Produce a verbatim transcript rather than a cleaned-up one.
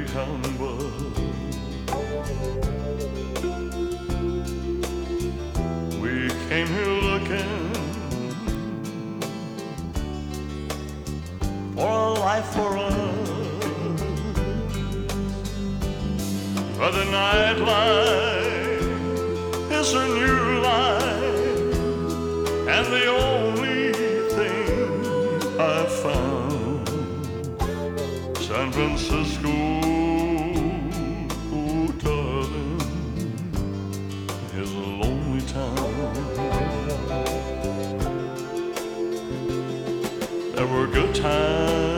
humble. We came here looking for a life for us, but the nightlife is a new life, and the only thing I found, San Francisco